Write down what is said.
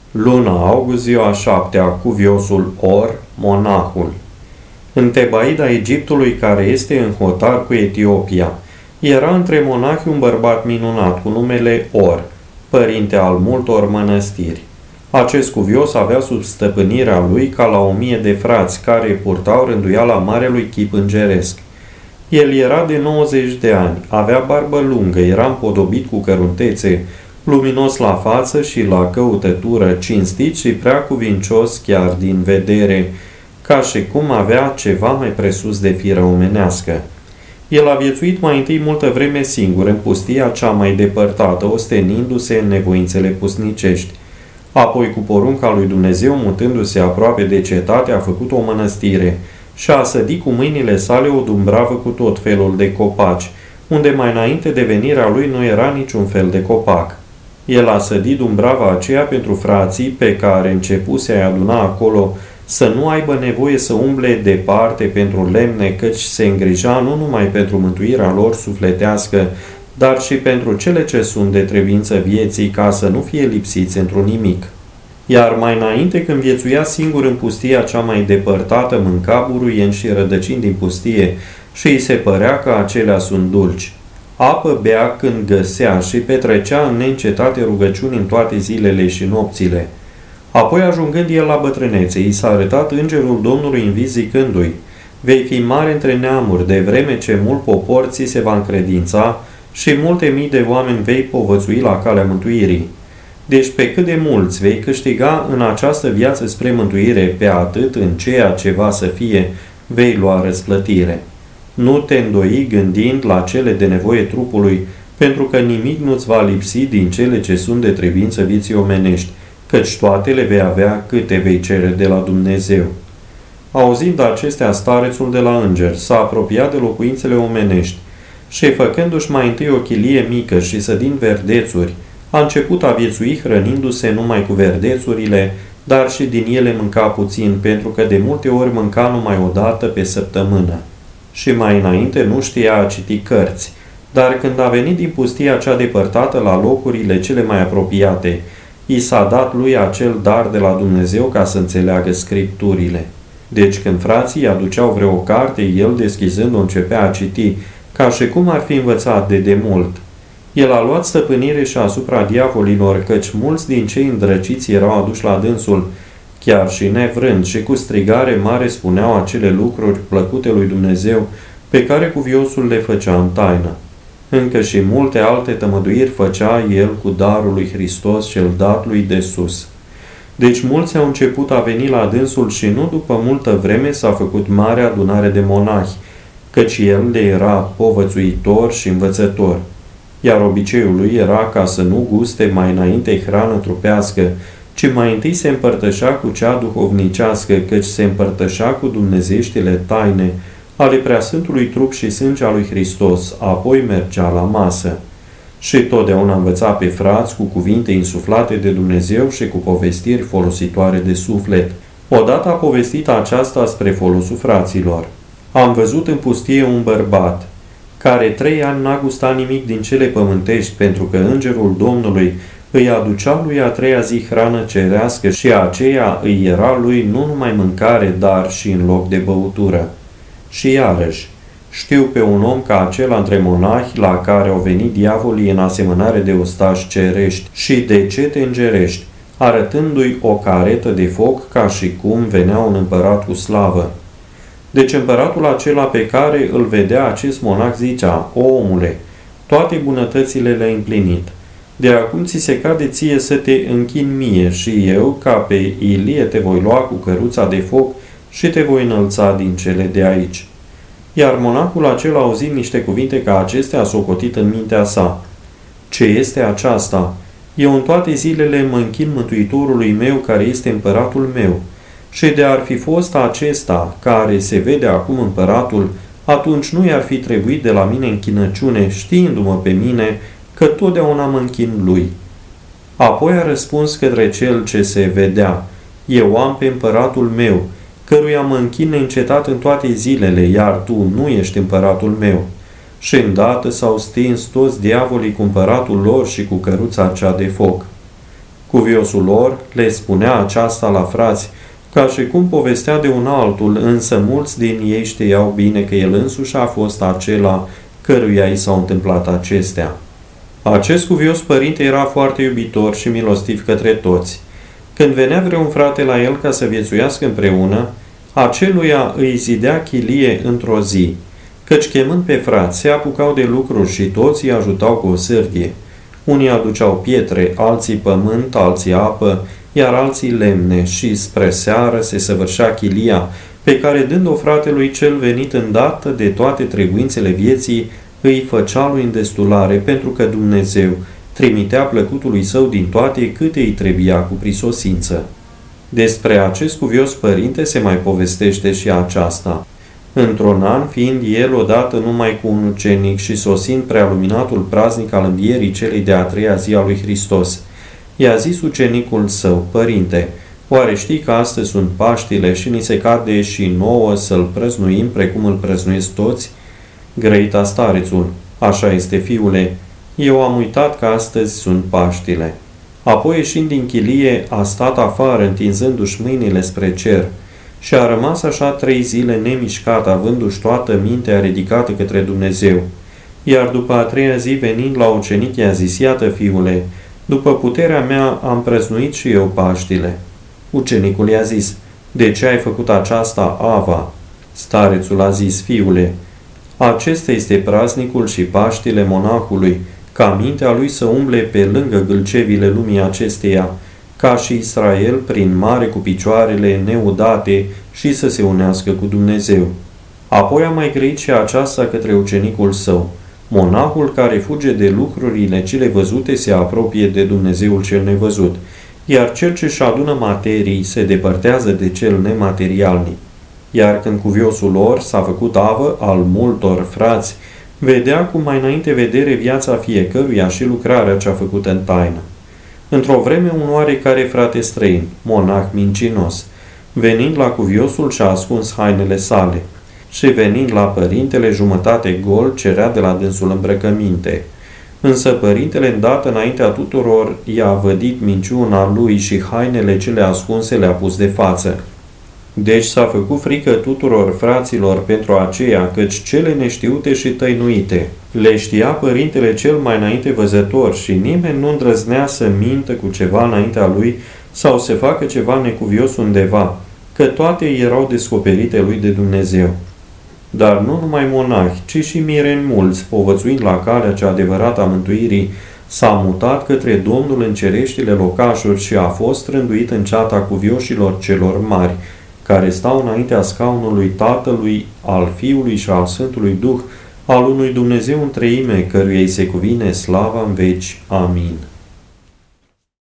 Luna august, ziua 7-a, cuviosul Or, monahul. În Tebaida Egiptului, care este în hotar cu Etiopia, era între monahi un bărbat minunat cu numele Or, părinte al multor mănăstiri. Acest cuvios avea sub stăpânirea lui ca la 1000 de frați care purtau rânduiala marelui chip îngeresc. El era de 90 de ani, avea barbă lungă, era împodobit cu căruntețe, luminos la față și la căutătură, cinstit și prea cuvincios chiar din vedere, ca și cum avea ceva mai presus de firă omenească. El a viețuit mai întâi multă vreme singur în pustia cea mai depărtată, ostenindu-se în nevoințele pusnicești. Apoi, cu porunca lui Dumnezeu, mutându-se aproape de cetate, a făcut o mănăstire și a sădit cu mâinile sale o dumbravă cu tot felul de copaci, unde mai înainte de venirea lui nu era niciun fel de copac. El a sădit dumbrava aceea pentru frații pe care începuse a aduna acolo să nu aibă nevoie să umble departe pentru lemne, căci se îngrija nu numai pentru mântuirea lor sufletească, dar și pentru cele ce sunt de trebuință vieții, ca să nu fie lipsiți într-un nimic. Iar mai înainte, când viețuia singur în pustia cea mai depărtată, mânca buruieni și rădăcini din pustie și îi se părea că acelea sunt dulci. Apă bea când găsea și petrecea în neîncetate rugăciuni în toate zilele și nopțile. Apoi, ajungând el la bătrânețe, i s-a arătat îngerul Domnului în vis zicându-i: vei fi mare între neamuri, de vreme ce mult popor ți se va încredința și multe mii de oameni vei povățui la calea mântuirii. Deci pe cât de mulți vei câștiga în această viață spre mântuire, pe atât în ceea ce va să fie vei lua răsplătire. Nu te îndoi gândind la cele de nevoie trupului, pentru că nimic nu-ți va lipsi din cele ce sunt de trebuință vieții omenești, căci toate le vei avea câte vei cere de la Dumnezeu. Auzind acestea, starețul de la înger s-a apropiat de locuințele omenești și, făcându-și mai întâi o chilie mică și sădind verdețuri, a început a viețui hrănindu-se numai cu verdețurile, dar și din ele mânca puțin, pentru că de multe ori mânca numai o dată pe săptămână. Și mai înainte nu știa a citi cărți, dar când a venit din pustia cea depărtată la locurile cele mai apropiate, i s-a dat lui acel dar de la Dumnezeu ca să înțeleagă scripturile. Deci când frații aduceau vreo carte, el, deschizând-o, începea a citi, ca și cum ar fi învățat de demult. El a luat stăpânire și asupra diavolilor, căci mulți din cei îndrăciți erau aduși la dânsul, chiar și nevrând, și cu strigare mare spuneau acele lucruri plăcute lui Dumnezeu, pe care cuviosul le făcea în taină. Încă și multe alte tămăduiri făcea el cu darul lui Hristos cel dat lui de sus. Deci mulți au început a veni la dânsul și nu după multă vreme s-a făcut mare adunare de monahi, căci el le era povățuitor și învățător. Iar obiceiul lui era ca să nu guste mai înainte hrană trupească, ci mai întâi se împărtășea cu cea duhovnicească, căci se împărtășea cu dumnezeștile taine ale preasfântului trup și sânge al lui Hristos, apoi mergea la masă. Și totdeauna învăța pe frați cu cuvinte insuflate de Dumnezeu și cu povestiri folositoare de suflet. Odată a povestit aceasta spre folosul fraților. Am văzut în pustie un bărbat, care 3 ani n-a gustat nimic din cele pământești, pentru că îngerul Domnului îi aducea lui a 3-a zi hrană cerească și aceea îi era lui nu numai mâncare, dar și în loc de băutură. Și iarăși, știu pe un om ca acela între monahi la care au venit diavolii în asemănare de ostași cerești și de cete îngerești, arătându-i o caretă de foc ca și cum venea un împărat cu slavă. Deci împăratul acela pe care îl vedea acest monah zicea: o, omule, toate bunătățile le-ai împlinit. De acum ți se cade ție să te închini mie și eu, ca pe Ilie, te voi lua cu căruța de foc și te voi înălța din cele de aici. Iar monahul acela, auzind niște cuvinte ca acestea, a socotit în mintea sa: ce este aceasta? Eu în toate zilele mă închin Mântuitorului meu, care este împăratul meu. Și de ar fi fost acesta, care se vede acum împăratul, atunci nu i-ar fi trebuit de la mine închinăciune, știindu-mă pe mine că totdeauna mă închin lui. Apoi a răspuns către cel ce se vedea: eu am pe împăratul meu, căruia mă închin neîncetat în toate zilele, iar tu nu ești împăratul meu. Și îndată s-au stins toți diavolii cu împăratul lor și cu căruța cea de foc. Cuviosul lor le spunea aceasta la frați, ca și cum povestea de un altul, însă mulți din ei știau bine că el însuși a fost acela căruia i s-au întâmplat acestea. Acest cuvios părinte era foarte iubitor și milostiv către toți. Când venea vreun frate la el ca să viețuiască împreună, aceluia îi zidea chilie într-o zi, căci chemând pe frați se apucau de lucruri și toți îi ajutau cu o sârdie. Unii aduceau pietre, alții pământ, alții apă, iar alții lemne și spre seară se săvârșea chilia, pe care dând-o fratelui cel venit îndată de toate trebuințele vieții, îi făcea lui îndestulare, pentru că Dumnezeu trimitea plăcutului său din toate câte îi trebuia cu prisosință. Despre acest cuvios părinte se mai povestește și aceasta. Într-un an, fiind el odată numai cu un ucenic și sosind prealuminatul praznic al învierii celei de-a treia zi a lui Hristos, i-a zis ucenicul său: Părinte, oare știi că astăzi sunt Paștile și ni se cade și nouă să-l prăznuim precum îl prăznuiesc toți? Grăita starețul: Așa este, fiule, eu am uitat că astăzi sunt Paștile. Apoi, ieșind din chilie, a stat afară, întinzându-și mâinile spre cer, și a rămas așa 3 zile nemișcat, avându-și toată mintea ridicată către Dumnezeu. Iar după a 3-a zi, venind la ucenic, i-a zis: Iată, fiule, după puterea mea am prăznuit și eu Paștile. Ucenicul i-a zis: De ce ai făcut aceasta, Ava? Starețul a zis: Fiule, acesta este praznicul și Paștile monahului, ca mintea lui să umble pe lângă gâlcevile lumii acesteia, ca și Israel prin mare cu picioarele neudate și să se unească cu Dumnezeu. Apoi a mai grăit și aceasta către ucenicul său: Monahul care fuge de lucrurile cele văzute se apropie de Dumnezeul cel nevăzut, iar cel ce-și adună materii se depărtează de cel nematerialnic. Iar când cuviosul lor s-a făcut avă al multor frați, vedea cum mai înainte vedere viața fiecăruia și lucrarea ce-a făcută în taină. Într-o vreme un oarecare frate străin, monah mincinos, venind la cuviosul și-a ascuns hainele sale și venind la părintele jumătate gol, cerea de la dânsul îmbrăcăminte. Însă părintele, îndată înaintea tuturor, i-a vădit minciuna lui și hainele cele ascunse le-a pus de față. Deci s-a făcut frică tuturor fraților pentru aceea, căci cele neștiute și tăinuite le știa părintele cel mai înainte văzător și nimeni nu îndrăznea să mintă cu ceva înaintea lui sau să facă ceva necuvios undeva, că toate erau descoperite lui de Dumnezeu. Dar nu numai monahi, ci și mireni mulți, povățuind la calea cea adevărată a mântuirii, s-a mutat către Domnul în cereștile locașuri și a fost rânduit în ceata cuvioșilor celor mari, care stau înaintea scaunului Tatălui, al Fiului și al Sfântului Duh, al unui Dumnezeu în treime, căruia îi se cuvine slava în veci. Amin.